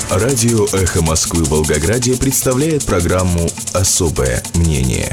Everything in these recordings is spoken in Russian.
Радио «Эхо Москвы» в Волгограде представляет программу «Особое мнение».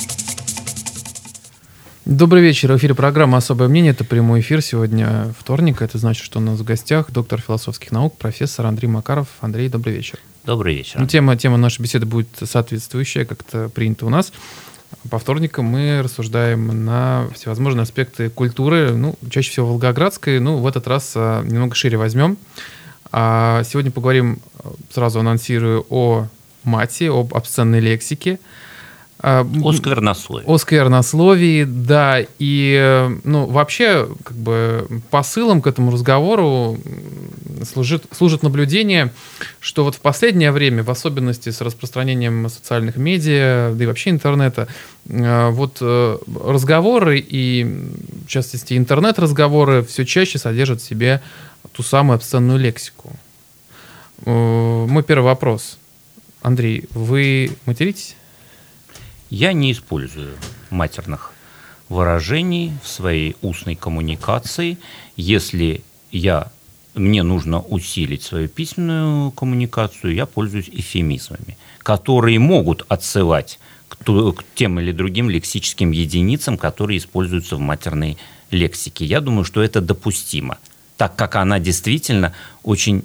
Добрый вечер. В эфире программа «Особое мнение». Это прямой эфир. Сегодня вторник. Это значит, что у нас в гостях доктор философских наук, профессор Андрей Макаров. Андрей, добрый вечер. Добрый вечер. Тема нашей беседы будет соответствующая, как-то принято у нас. По вторникам мы рассуждаем на всевозможные аспекты культуры, чаще всего волгоградской, в этот раз немного шире возьмем. Сегодня поговорим, сразу анонсирую, о мате, об обсценной лексике. О сквернословии. О сквернословии, да. И вообще, посылом к этому разговору служит наблюдение, что вот в последнее время, в особенности с распространением социальных медиа, да и вообще интернета, разговоры и, в частности, интернет-разговоры все чаще содержат в себе ту самую обсценную лексику. Мой первый вопрос. Андрей, вы материтесь? Я не использую матерных выражений в своей устной коммуникации. Если мне нужно усилить свою письменную коммуникацию, я пользуюсь эвфемизмами, которые могут отсылать к тем или другим лексическим единицам, которые используются в матерной лексике. Я думаю, что это допустимо, так как она действительно очень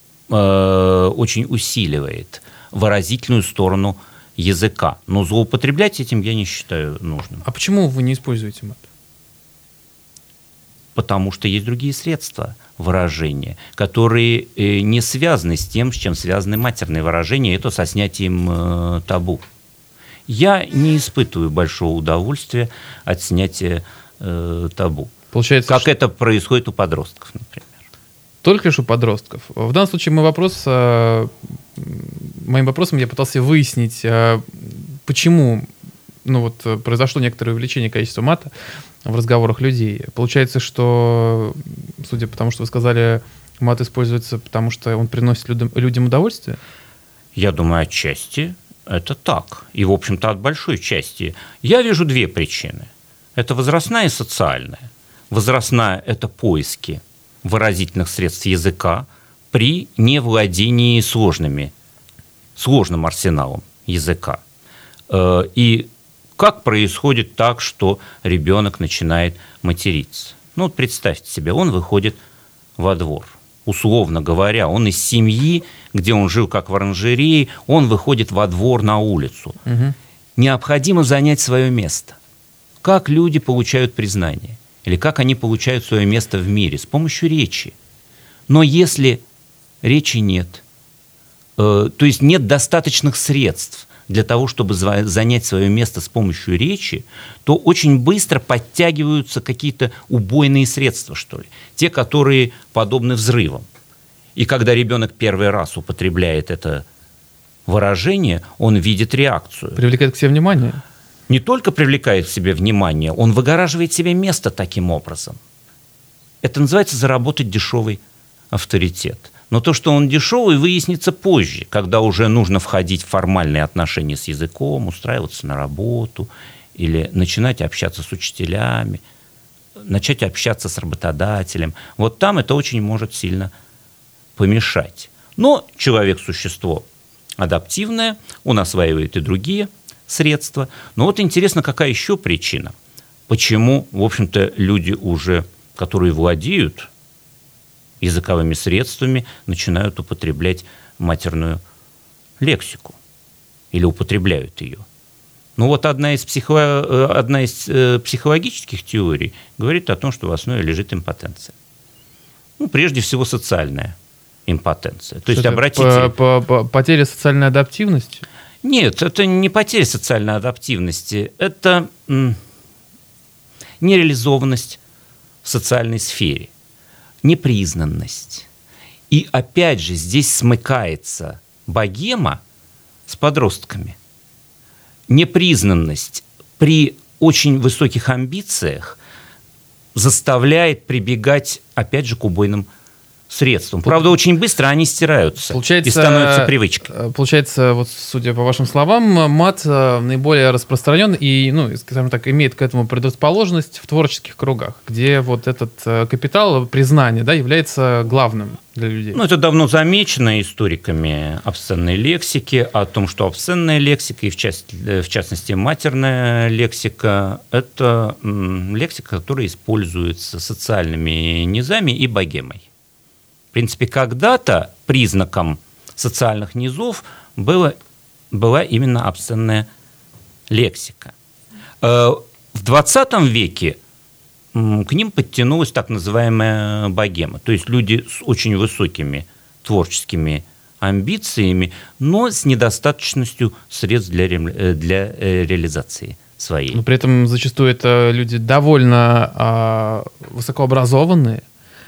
усиливает выразительную сторону языка. Но злоупотреблять этим я не считаю нужным. А почему вы не используете мат? Потому что есть другие средства выражения, которые не связаны с тем, с чем связаны матерные выражения, это со снятием табу. Я не испытываю большого удовольствия от снятия табу. Получается, как это происходит у подростков, например. Только лишь у подростков. В данном случае моим вопросом я пытался выяснить, почему произошло некоторое увеличение количества мата в разговорах людей. Получается, что, судя по тому, что вы сказали, мат используется, потому что он приносит людям удовольствие? Я думаю, отчасти это так. И, в общем-то, от большой части. Я вижу две причины. Это возрастная и социальная. Возрастная – это поиски выразительных средств языка при невладении сложным арсеналом языка. И как происходит так, что ребенок начинает материться? Представьте себе, он выходит во двор. Условно говоря, он из семьи, где он жил как в оранжерее, он выходит во двор на улицу. Угу. Необходимо занять свое место. Как люди получают признание? Или как они получают свое место в мире? С помощью речи. Но если речи нет, то есть нет достаточных средств для того, чтобы занять свое место с помощью речи, то очень быстро подтягиваются какие-то убойные средства, что ли. Те, которые подобны взрывам. И когда ребенок первый раз употребляет это выражение, он видит реакцию. Привлекает к себе внимание? Не только привлекает к себе внимание, он выгораживает себе место таким образом. Это называется заработать дешевый авторитет. Но то, что он дешевый, выяснится позже, когда уже нужно входить в формальные отношения с языком, устраиваться на работу или начинать общаться с учителями, начать общаться с работодателем. Вот там это очень может сильно помешать. Но человек – существо адаптивное, он осваивает и другие средства. Но интересно, какая еще причина? Почему, в общем-то, люди уже, которые владеют языковыми средствами, начинают употреблять матерную лексику или употребляют ее. Одна из психологических теорий говорит о том, что в основе лежит импотенция. Прежде всего, социальная импотенция. То есть, обратите... Потеря социальной адаптивности? Нет, это не потеря социальной адаптивности, это нереализованность в социальной сфере, непризнанность. И опять же здесь смыкается богема с подростками. Непризнанность при очень высоких амбициях заставляет прибегать, опять же, к убойным средством. Правда, очень быстро они стираются и становятся привычкой. Получается, вот судя по вашим словам, мат наиболее распространен и, ну, скажем так, имеет к этому предрасположенность в творческих кругах, где вот этот капитал признания, да, является главным для людей. Ну, это давно замечено историками обсценной лексики, о том, что обсценная лексика, и в частности матерная лексика, это лексика, которая используется социальными низами и богемой. В принципе, когда-то признаком социальных низов была именно обсценная лексика. В XX веке к ним подтянулась так называемая богема, то есть люди с очень высокими творческими амбициями, но с недостаточностью средств для реализации своей. Но при этом зачастую это люди довольно высокообразованные,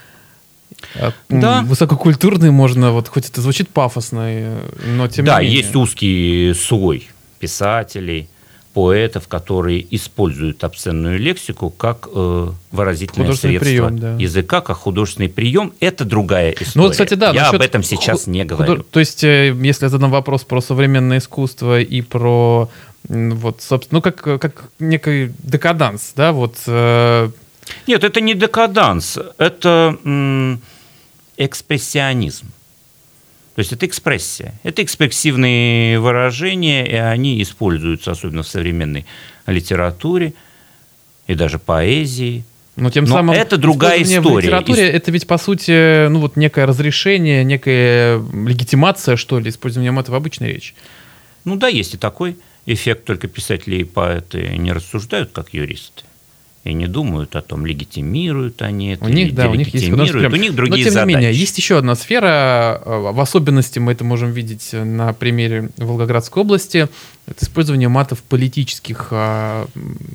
да. Высококультурные, можно, вот хоть это звучит пафосно, но тем не менее. Да, есть узкий слой писателей, поэтов, которые используют обсценную лексику как выразительное средство языка, как художественный прием. Это другая история. Ну, вот, кстати, да, я об этом сейчас не говорю. То есть, если я задам вопрос про современное искусство и про, вот, собственно, ну, как некий декаданс, да, вот... Нет, это не декаданс, это экспрессионизм. То есть это экспрессия, это экспрессивные выражения, и они используются особенно в современной литературе и даже поэзии. Но тем самым это другая история. В литературе это ведь, по сути, ну, вот некое разрешение, некая легитимация, что ли, использования мата в обычной речи. Ну да, есть и такой эффект, только писатели и поэты не рассуждают как юристы. И не думают о том, легитимируют они это, у них, да, у них есть у них другие задачи. Но, тем не менее, есть еще одна сфера, в особенности мы это можем видеть на примере Волгоградской области, это использование мата в политической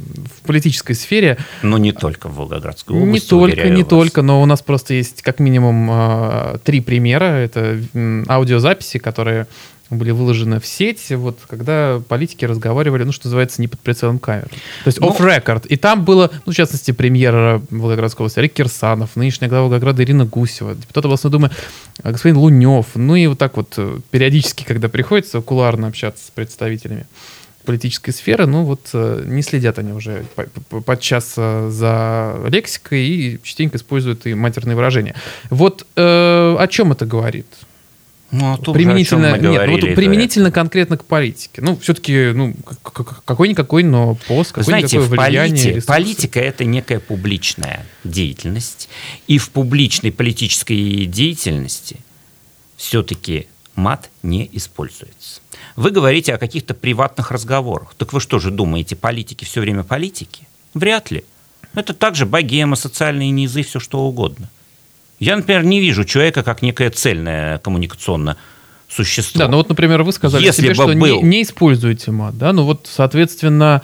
сфере. Но не только в Волгоградской области, не только, но у нас просто есть как минимум 3 примера. Это аудиозаписи, которые были выложены в сеть, вот, когда политики разговаривали, ну, что называется, не под прицелом камеры. То есть off-record. И там было, ну, в частности, премьер Волгоградской области Олег Кирсанов, нынешняя глава Волгограда Ирина Гусева, депутат областной думы господин Лунев. Ну, и вот так вот периодически, когда приходится кулуарно общаться с представителями политической сферы, ну, вот не следят они уже подчас за лексикой и частенько используют и матерные выражения. Вот о чем это говорит? Ну, применительно конкретно к политике. Ну, все-таки, ну, какой-никакой, но пост, какое-никакое влияние. Политика – это некая публичная деятельность, и в публичной политической деятельности все-таки мат не используется. Вы говорите о каких-то приватных разговорах. Так вы что же думаете, политики все время политики? Вряд ли. Это также богема, социальные низы, все что угодно. Я, например, не вижу человека как некое цельное коммуникационное существо. Да, ну вот, например, вы сказали себе, что не используете мат, да, ну вот, соответственно,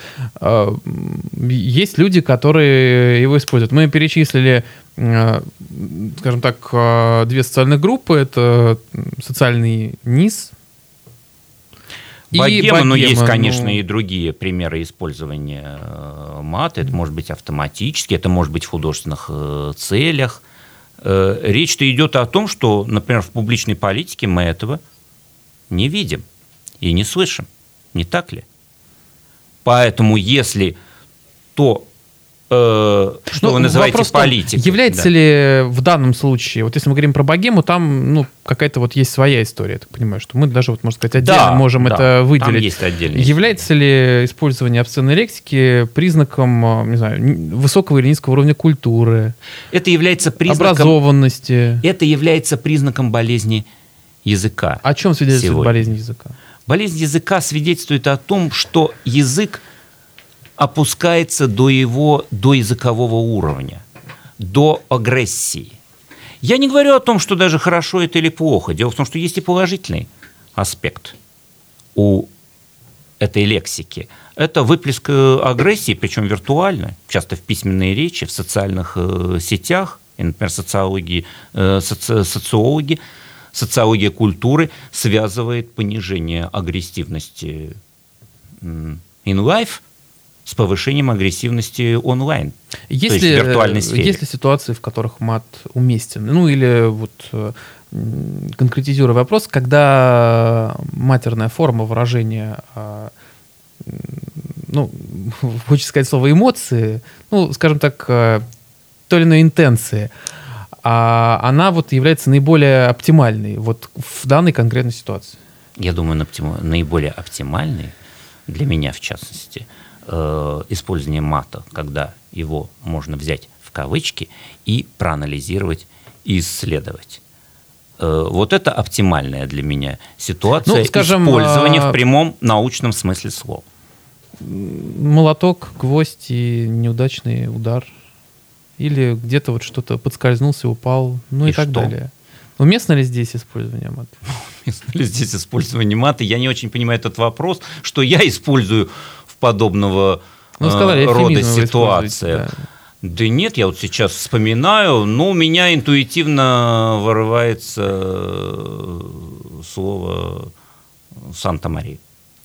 есть люди, которые его используют. Мы перечислили, скажем так, 2 социальных группы, это социальный низ, богема, но есть, конечно, и другие примеры использования мата. Это может быть автоматически, это может быть в художественных целях. Речь-то идет о том, что, например, в публичной политике мы этого не видим и не слышим. Не так ли? Поэтому если то, что вы называете политикой... Является ли в данном случае, вот если мы говорим про богему, там, ну, какая-то вот есть своя история, я так понимаю, что мы даже, вот, можно сказать, отдельно можем это выделить. Там есть отдельная является ли использование обсценной лексики признаком, не знаю, высокого или низкого уровня культуры? Это является признаком... Образованности? Это является признаком болезни языка. О чем свидетельствует болезнь языка? Болезнь языка свидетельствует о том, что язык опускается до языкового уровня, до агрессии. Я не говорю о том, что даже хорошо это или плохо. Дело в том, что есть и положительный аспект у этой лексики. Это выплеск агрессии, причем виртуально, часто в письменной речи, в социальных сетях, и, например, социология культуры связывает понижение агрессивности in life с повышением агрессивности онлайн, Есть то есть в виртуальной сфере. Есть ли ситуации, в которых мат уместен? Ну, или вот конкретизируя вопрос, когда матерная форма выражения, ну, хочется сказать слово эмоции, ну, скажем так, той или иной интенции, она вот является наиболее оптимальной вот в данной конкретной ситуации? Я думаю, наиболее оптимальный для меня, в частности, использование мата, когда его можно взять в кавычки и проанализировать и исследовать. Вот это оптимальная для меня ситуация, ну, скажем, использования в прямом научном смысле слова. Молоток, гвоздь и неудачный удар. Или где-то вот что-то подскользнулся, упал, ну и так далее. Уместно ли здесь использование мата? Уместно ли здесь использование мата? Я не очень понимаю этот вопрос, что я использую в подобного рода ситуациях. Да нет, я вот сейчас вспоминаю, но у меня интуитивно вырывается слово «Санта-Мария».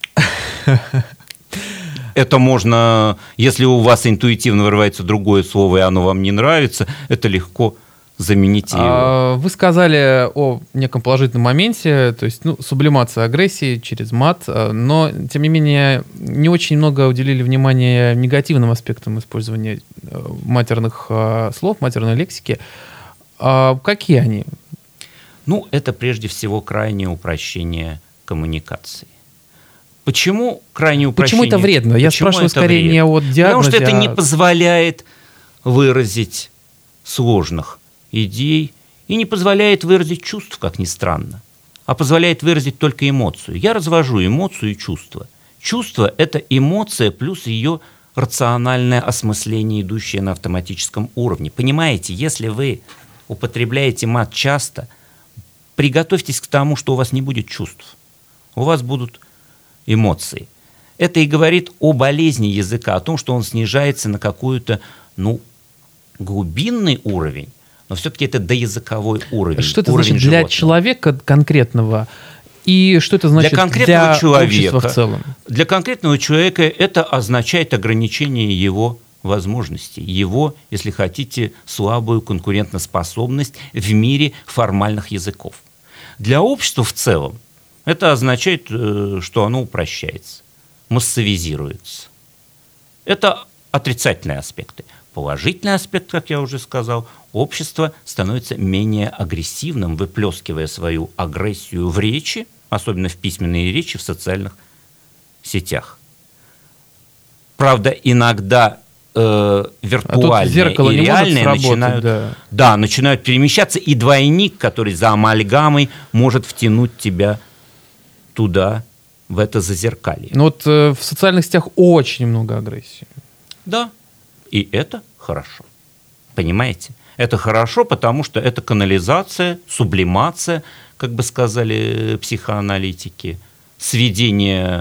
Это можно, если у вас интуитивно вырывается другое слово, и оно вам не нравится, это легко заменить его. Вы сказали о неком положительном моменте, то есть сублимация агрессии через мат, но, тем не менее, не очень много уделили внимания негативным аспектам использования матерных слов, матерной лексики. Какие они? Ну, это прежде всего крайнее упрощение коммуникации. Почему крайнее упрощение? Почему это вредно? Я спрашиваю скорее не о диагнозе. Потому что это не позволяет выразить сложных идей и не позволяет выразить чувств, как ни странно, а позволяет выразить только эмоцию. Я развожу эмоцию и чувство. Чувство – это эмоция плюс ее рациональное осмысление, идущее на автоматическом уровне. Понимаете, если вы употребляете мат часто, приготовьтесь к тому, что у вас не будет чувств. У вас будут эмоции. Это и говорит о болезни языка, о том, что он снижается на какой-то, глубинный уровень, но все-таки это доязыковой уровень. Что это значит для человека конкретного? И что это значит для общества в целом? Для конкретного человека это означает ограничение его возможностей, его, если хотите, слабую конкурентоспособность в мире формальных языков. Для общества в целом это означает, что оно упрощается, массовизируется. Это отрицательные аспекты. Положительный аспект, как я уже сказал, общество становится менее агрессивным, выплескивая свою агрессию в речи, особенно в письменной речи, в социальных сетях. Правда, иногда виртуальные и реальные начинают перемещаться, и двойник, который за амальгамой, может втянуть тебя туда, в это зазеркалье. Но вот в социальных сетях очень много агрессии. Да, и это хорошо. Понимаете? Это хорошо, потому что это канализация, сублимация, как бы сказали психоаналитики, сведение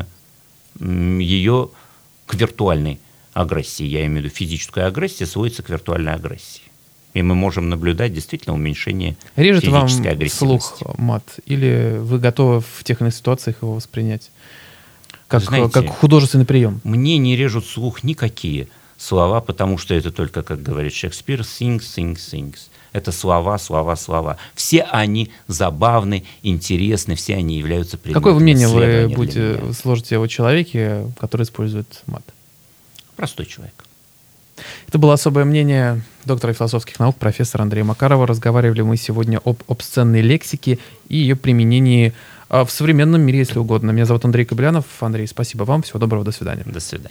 ее к виртуальной агрессии. Я имею в виду физическая агрессия сводится к виртуальной агрессии. И мы можем наблюдать действительно уменьшение физической агрессивности. Режет вам слух мат? Или вы готовы в тех или иных ситуациях его воспринять? Как художественный прием? Мне не режут слух никакие слова, потому что это только, как говорит Шекспир, things. Это слова. Все они забавны, интересны, все они являются предметом Какое мнение исследования вы сложите о человеке, который использует мат? Простой человек. Это было особое мнение доктора философских наук, профессора Андрея Макарова. Разговаривали мы сегодня об обсценной лексике и ее применении в современном мире, если угодно. Меня зовут Андрей Кобылянов. Андрей, спасибо вам. Всего доброго. До свидания. До свидания.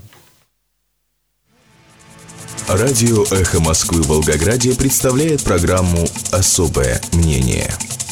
Радио «Эхо Москвы» в Волгограде представляет программу «Особое мнение».